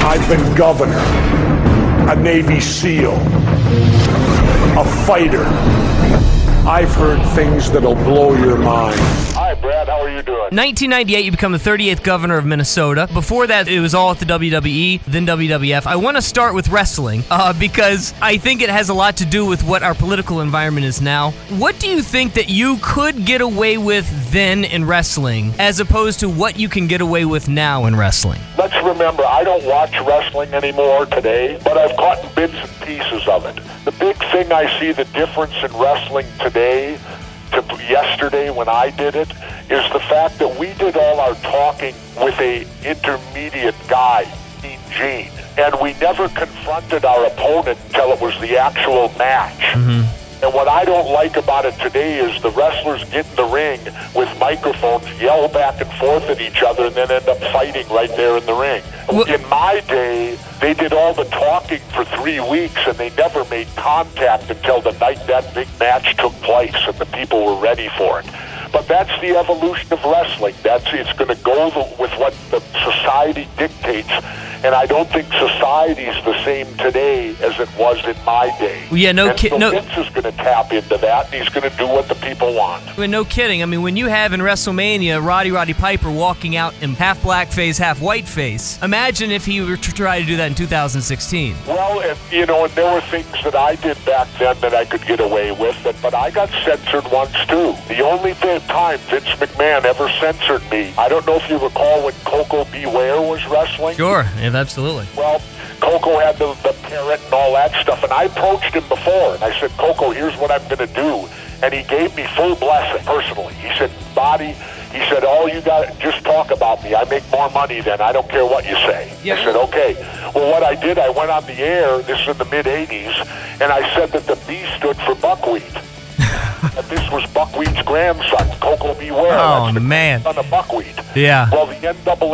I've been governor, a Navy SEAL, a fighter. I've heard things that'll blow your mind. Hi, Brad. How are you doing? 1998, you become the 38th governor of Minnesota. Before that, it was all at the WWE, then WWF. I want to start with wrestling because I think it has a lot to do with what our political environment is now. What do you think that you could get away with then in wrestling as opposed to what you can get away with now in wrestling? Let's remember, I don't watch wrestling anymore today, but I've caught bits and pieces of it. The big thing I see the difference in wrestling today to yesterday when I did it is the fact that we did all our talking with a intermediate guy, Mean Gene, and we never confronted our opponent until it was the actual match. Mm-hmm. And what I don't like about it today is the wrestlers get in the ring with microphones, yell back and forth at each other, and then end up fighting right there in the ring. In my day, they did all the talking for 3 weeks, and they never made contact until the night that big match took place, and the people were ready for it. But that's the evolution of wrestling. It's going to go with what the society dictates, and I don't think society's the same today as it was in my day. Yeah, Vince is going to tap into that, and he's going to do what the people want. I mean, no kidding. I mean, when you have in WrestleMania Roddy Piper walking out in half blackface, half whiteface, imagine if he were to try to do that in 2016. Well, and there were things that I did back then that I could get away with, but I got censored once too. The only time Vince McMahon ever censored me, I don't know if you recall when Coco Beware was wrestling. Sure, yeah, absolutely. Well, Coco had the parrot and all that stuff, and I approached him before, and I said, Coco, here's what I'm going to do. And he gave me full blessing, personally. He said, Bobby, he said, all you got, just talk about me. I make more money than I don't care what you say. Yeah. I said, okay. Well, what I did, I went on the air, this is in the mid-'80s, and I said that the B stood for buckwheat. And this was Buckwheat's grandson, Coco Beware. Oh, that's the man. Son of Buckwheat. Yeah. Well, the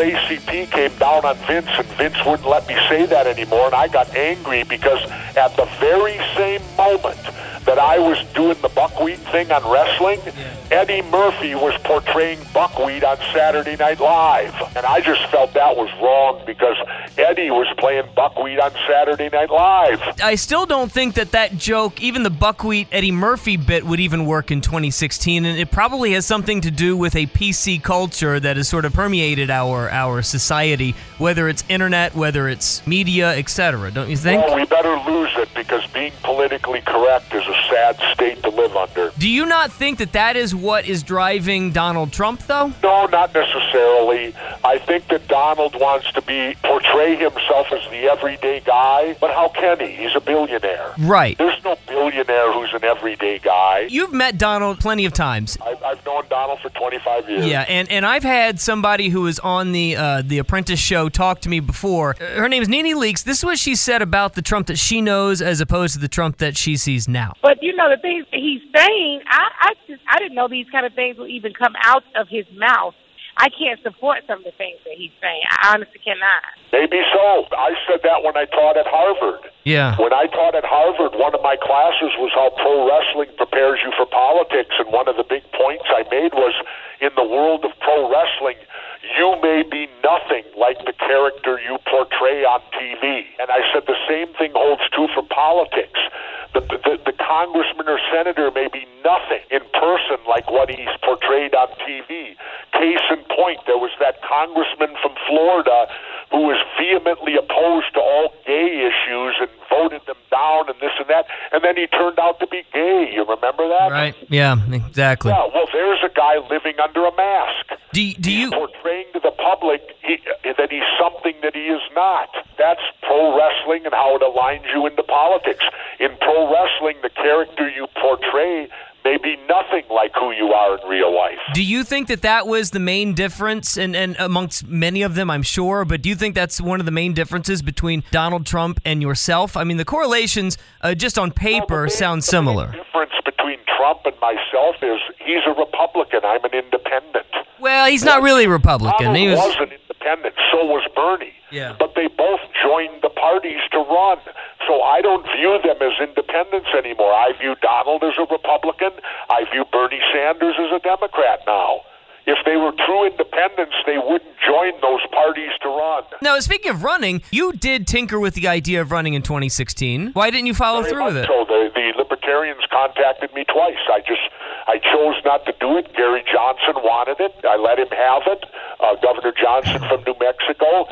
NAACP came down on Vince, and Vince wouldn't let me say that anymore, and I got angry because at the very same moment that I was doing the Buckwheat thing on wrestling, Eddie Murphy was portraying Buckwheat on Saturday Night Live. And I just felt that was wrong because Eddie was playing Buckwheat on Saturday Night Live. I still don't think that joke, even the Buckwheat Eddie Murphy bit, would even work in 2016, and it probably has something to do with a PC culture that has sort of permeated our society, whether it's internet, whether it's media, etc. Don't you think? Well, we better lose it because being politically correct is a sad state to live under. Do you not think that is what is driving Donald Trump, though? No, not necessarily. I think that Donald wants to portray himself as the everyday guy, but how can he? He's a billionaire. Right. There's no billionaire who's an everyday guy. You've met Donald plenty of times. I've known Donald for 25 years. Yeah, and I've had somebody who was on the Apprentice show talk to me before. Her name is Nene Leakes. This is what she said about the Trump that she knows as opposed to the Trump that she sees now. But, the things that he's saying, I didn't know these kind of things would even come out of his mouth. I can't support some of the things that he's saying. I honestly cannot. Maybe so. I said that when I taught at Harvard. Yeah. When I taught at Harvard, one of my classes was how pro wrestling prepares you for politics, and one of the big points I made was, in the world of pro wrestling, you may be nothing like the character you portray on TV. And I said the same thing holds true for politics. The congressman or senator may be nothing in person like what he's portrayed on TV. Case in point, there was that congressman from Florida who was vehemently opposed to all gay issues and voted them down and this and that, and then he turned out to be gay. You remember that? Right. Yeah, exactly. Yeah, well, there's a guy living under a mask. He's portraying to the public that he's something that he is not. That's pro wrestling and how it aligns you into politics. In pro wrestling, the character you portray may be nothing like who you are in real life. Do you think that was the main difference, and amongst many of them, I'm sure, but do you think that's one of the main differences between Donald Trump and yourself? I mean, the correlations, just on paper, sound similar. The difference between Trump and myself is he's a Republican. I'm an independent. Well, he's not really a Republican. Donald was an independent. So was Bernie. Yeah. But they both joined the parties to run. So I don't view them as independents anymore. I view Donald as a Republican. I view Bernie Sanders as a Democrat now. If they were true independents, they wouldn't join those parties to run. Now, speaking of running, you did tinker with the idea of running in 2016. Why didn't you follow through with it? So the Libertarians contacted me twice. I chose not to do it. Gary Johnson wanted it. I let him have it. Governor Johnson from New Mexico.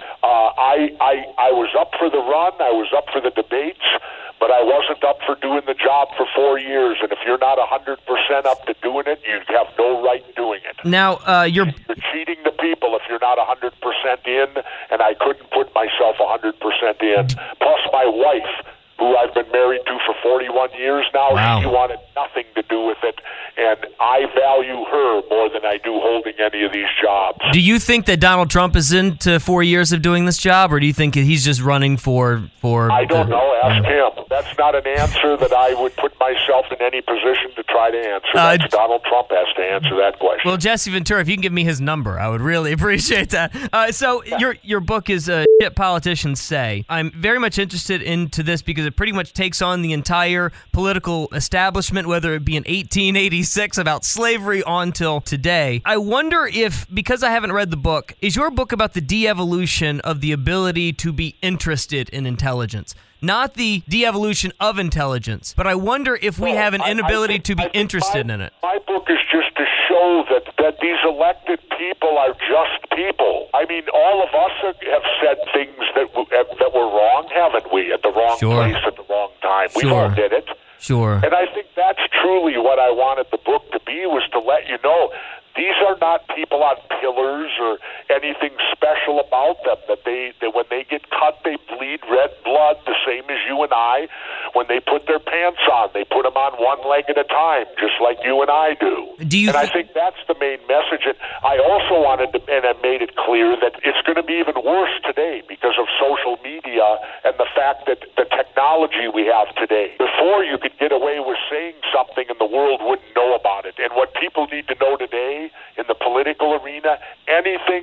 I was up for the run. I was up for the debates, but I wasn't up for doing the job for 4 years. And if you're not 100% up to doing it, you have no right doing it. Now, you're cheating the people if you're not 100% in, and I couldn't put myself 100% in. Plus, my wife, who I've been married to for 41 years now, Wow. She wanted nothing to do with it, and I value her more than I do holding any of these jobs. Do you think that Donald Trump is into 4 years of doing this job, or do you think he's just running for I don't know. Ask him. That's not an answer that I would put myself in any position to try to answer. That's Donald Trump has to answer that question. Well, Jesse Ventura, if you can give me his number, I would really appreciate that. So your book is Shit Politicians Say. I'm very much interested into this because it pretty much takes on the entire political establishment, whether it be in 1886 about slavery on till today. I wonder if, because I haven't read the book, is your book about the de-evolution of the ability to be interested in intelligence? Not the de-evolution of intelligence, but I wonder if we have an inability to be interested in it. My book is just to show that these elected people are just people. I mean, all of us have said things that were wrong, haven't we? At the wrong place at the wrong time. We all did it. Sure. And I think that's truly what I wanted the book to be, was to let you know these are not people on pillars or anything special about them. That when they get cut, they bleed red blood, the same as you and I. When they put their pants on, they put them on one leg at a time, just like you and I do. I think that's the main message. And I also wanted to, and I made it clear that it's going to be even worse today because of social media and the fact that the technology we have today. Before, you could get away with saying something and the world wouldn't know about it. And what people need to know today in the political arena, anything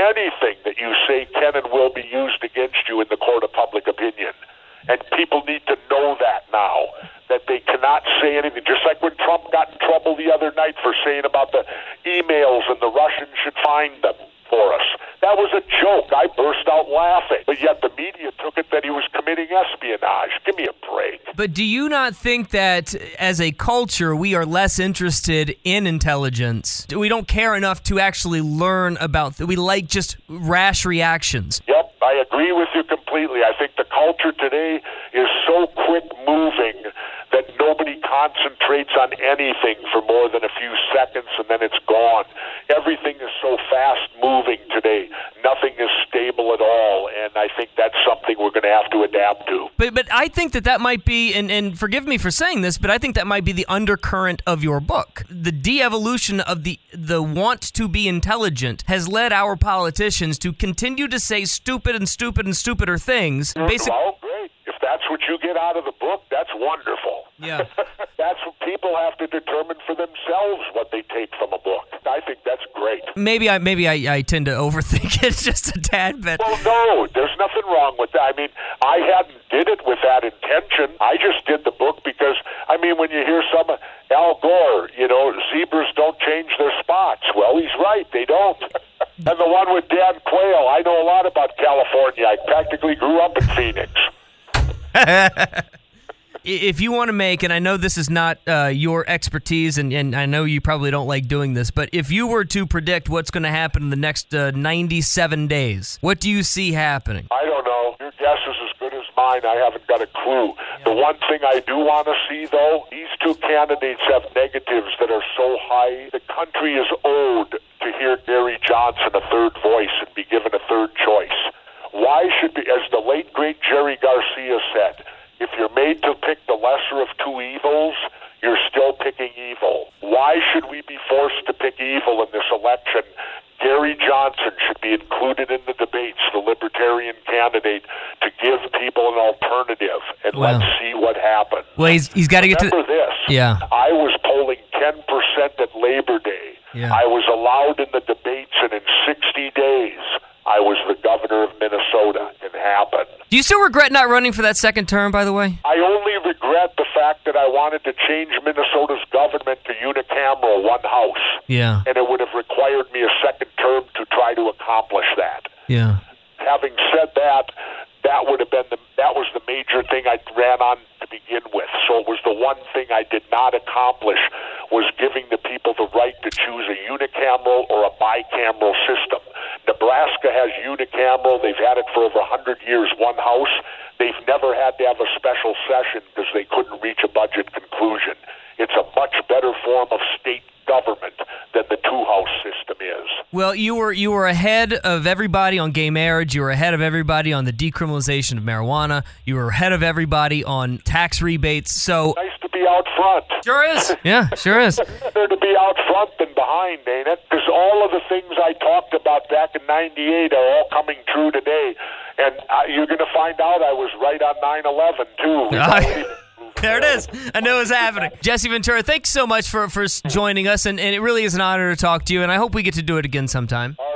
that you say can and will be used against you in the court of public opinion. And people need to know that now, that they cannot say anything. Just like when Trump got in trouble the other night for saying about the emails and the Russians should find them for us. That was a joke. I burst out laughing. But yet the media took it that he was committing espionage. Give me a break. But do you not think that as a culture we are less interested in intelligence? We don't care enough to actually learn about we like just rash reactions. Yep, I agree with you completely. I think the culture today is so quick moving that nobody concentrates on anything for more than a few seconds and then it's gone. Everything is so fast moving today. Nothing is stable at all, and I think that's something we're going to have to adapt to. But I think that might be, and forgive me for saying this, but I think that might be the undercurrent of your book. The de-evolution of the want to be intelligent has led our politicians to continue to say stupid and stupider things. Well, great. If that's what you get out of the book, that's wonderful. Yeah. That's what people have to determine for themselves what they take from a book. I think that's great. Maybe I tend to overthink it just a tad bit. Well, no, there's nothing wrong with that. I mean, I hadn't did it with that intention. I just did the book because, I mean, when you hear some Al Gore, zebras don't change their spots. Well, he's right, they don't. And the one with Dan Quayle, I know a lot about California. I practically grew up in Phoenix. If you want to make, and I know this is not your expertise, and I know you probably don't like doing this, but if you were to predict what's going to happen in the next 97 days, what do you see happening? I don't know. Your guess is as good as mine. I haven't got a clue. The one thing I do want to see, though, these two candidates have negatives that are so high. The country is owed to hear Gary Johnson a third voice and be given a third choice. Why should be, as the late, great Jerry Garcia said, if you're made to pick the lesser of two evils, you're still picking evil. Why should we be forced to pick evil in this election? Gary Johnson should be included in the debates, the Libertarian candidate, to give people an alternative, and let's see what happens. Well, he's got to get to... Remember this. Yeah. I was polling 10% at Labor Day. Yeah. I was allowed in the debates, and in 60 days, I was the governor of Minnesota. It happened. Do you still regret not running for that second term, by the way? I only regret the fact fact that I wanted to change Minnesota's government to unicameral, one house. Yeah. And it would have required me a second term to try to accomplish that. Yeah. Having said that, that was the major thing I ran on to begin with. So it was the one thing I did not accomplish, was giving the people the right to choose a unicameral or a bicameral system. Nebraska has unicameral. They've had it for over 100 years, one house. They've never had to have a special session because they couldn't reach a budget conclusion. It's a much better form of state government than the two-house system is. Well, you were ahead of everybody on gay marriage. You were ahead of everybody on the decriminalization of marijuana. You were ahead of everybody on tax rebates. So Nice to be out front. Sure is. Yeah, sure is. Better to be out front than behind, ain't it? Because all of the things I talked about back in '98 are all coming true today. And you're going to find out I was right on 9/11, too. There it is. I know it's happening. Jesse Ventura, thanks so much for joining us, and it really is an honor to talk to you, and I hope we get to do it again sometime. All